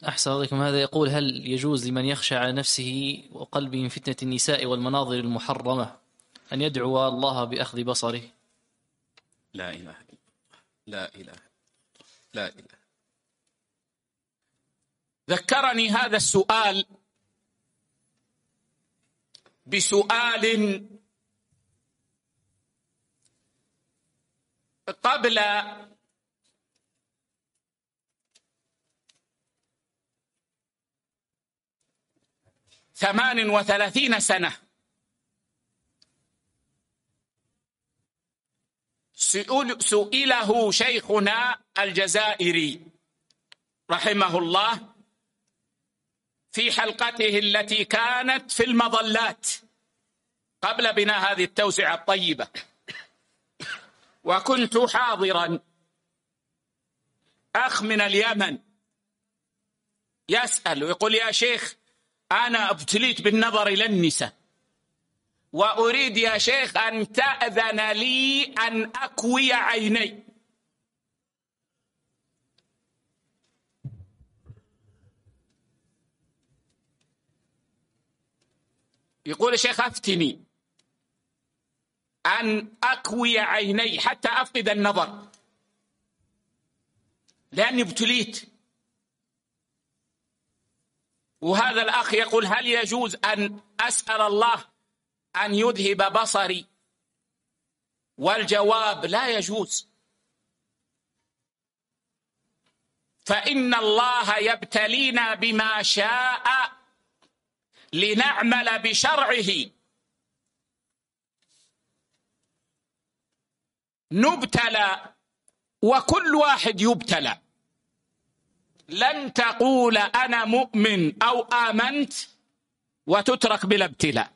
أحسن عليكم. هذا يقول: هل يجوز لمن يخشى على نفسه وقلبه من فتنة النساء والمناظر المحرمة أن يدعو الله بأخذ بصره؟ لا إله إلا الله، لا إله، لا إله. ذكرني هذا السؤال بسؤال قبل 38 سنة. سئله شيخنا الجزائري رحمه الله في حلقته التي كانت في المظلات قبل بناء هذه التوسعة الطيبة، وكنت حاضرا. أخ من اليمن يسأل ويقول: يا شيخ، أنا ابتليت بالنظر إلى النساء، وأريد يا شيخ أن تأذن لي أن أكوي عيني. يقول: الشيخ أفتني أن أكوي عيني حتى أفقد النظر لأني ابتليت. وهذا الأخ يقول: هل يجوز أن أسأل الله أن يذهب بصري؟ والجواب: لا يجوز، فإن الله يبتلينا بما شاء لنعمل بشرعه. نبتلى، وكل واحد يبتلى. لن تقول أنا مؤمن أو آمنت وتترك بلا ابتلاء.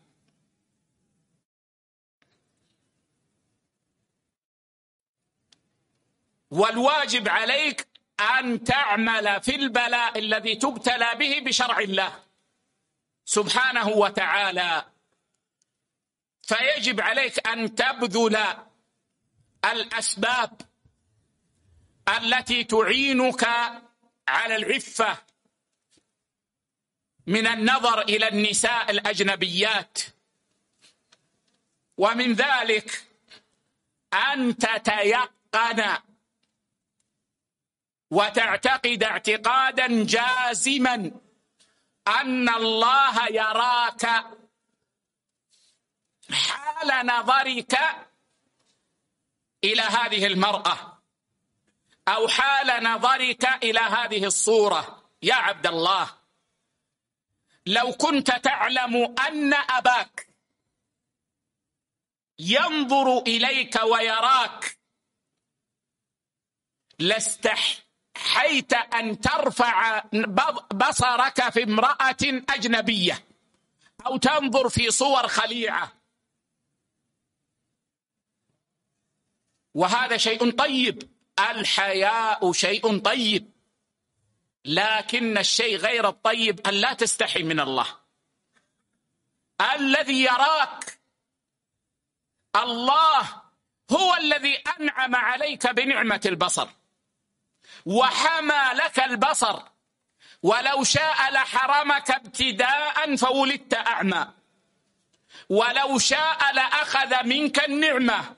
والواجب عليك أن تعمل في البلاء الذي تبتلى به بشرع الله سبحانه وتعالى. فيجب عليك أن تبذل الأسباب التي تعينك على العفة من النظر إلى النساء الأجنبيات. ومن ذلك أن تتيقن وتعتقد اعتقادا جازما أن الله يراك حال نظرك إلى هذه المرأة أو حال نظرك إلى هذه الصورة. يا عبد الله، لو كنت تعلم أن أباك ينظر إليك ويراك لاستحيت أن ترفع بصرك في امرأة أجنبية أو تنظر في صور خليعة. وهذا شيء طيب، الحياء شيء طيب، لكن الشيء غير الطيب أن لا تستحي من الله الذي يراك. الله هو الذي أنعم عليك بنعمة البصر وحمى لك البصر، ولو شاء لحرمك ابتداء فولدت أعمى، ولو شاء لأخذ منك النعمة.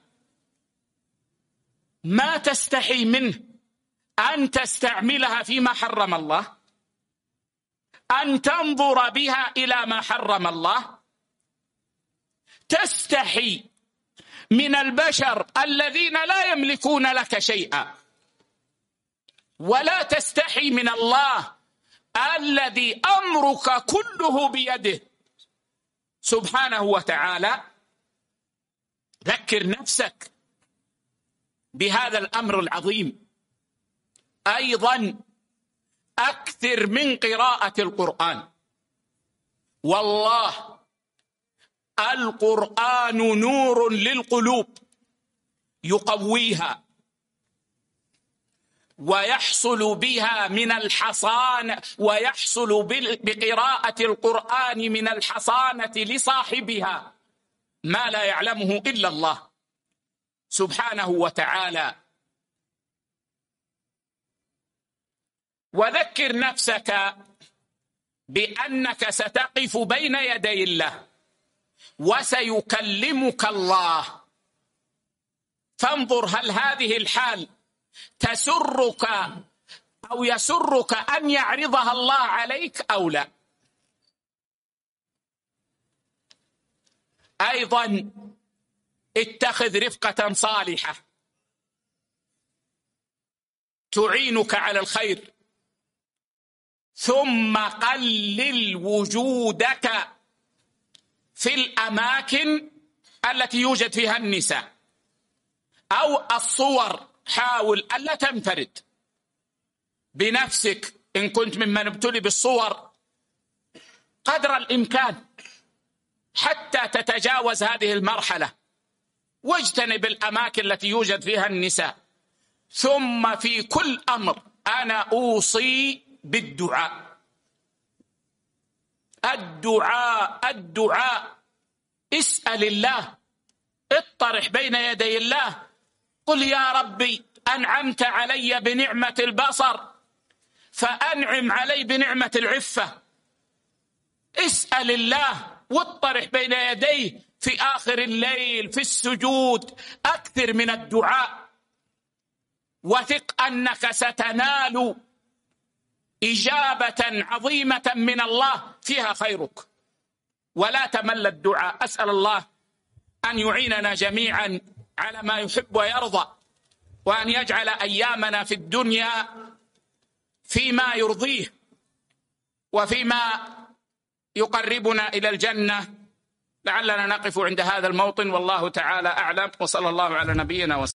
ما تستحي منه أن تستعملها فيما حرم الله، أن تنظر بها إلى ما حرم الله. تستحي من البشر الذين لا يملكون لك شيئا، ولا تستحي من الله الذي أمرك كله بيده سبحانه وتعالى. ذكر نفسك بهذا الأمر العظيم. أيضا أكثر من قراءة القرآن. والله القرآن نور للقلوب يقويها ويحصل بها من الحصانة، ويحصل بقراءة القرآن من الحصانة لصاحبها ما لا يعلمه إلا الله سبحانه وتعالى. وذكر نفسك بأنك ستقف بين يدي الله وسيكلمك الله، فانظر هل هذه الحال تسرك أو يسرك أن يعرضها الله عليك أو لا. أيضا اتخذ رفقة صالحة تعينك على الخير، ثم قلل وجودك في الأماكن التي يوجد فيها النساء أو الصور. حاول ألا تنفرد بنفسك إن كنت ممن ابتلي بالصور قدر الإمكان حتى تتجاوز هذه المرحلة، واجتنب الأماكن التي يوجد فيها النساء. ثم في كل أمر أنا أوصي بالدعاء. الدعاء اسأل الله، اطرح بين يدي الله، قل يا ربي أنعمت علي بنعمة البصر فأنعم علي بنعمة العفة. اسأل الله واطرح بين يديه في آخر الليل في السجود، أكثر من الدعاء، وثق أنك ستنال إجابة عظيمة من الله فيها خيرك، ولا تمل الدعاء. أسأل الله أن يعيننا جميعا على ما يحب ويرضى، وأن يجعل أيامنا في الدنيا فيما يرضيه وفيما يقربنا إلى الجنة. لعلنا نقف عند هذا الموطن، والله تعالى أعلم، وصلى الله على نبينا وسلم.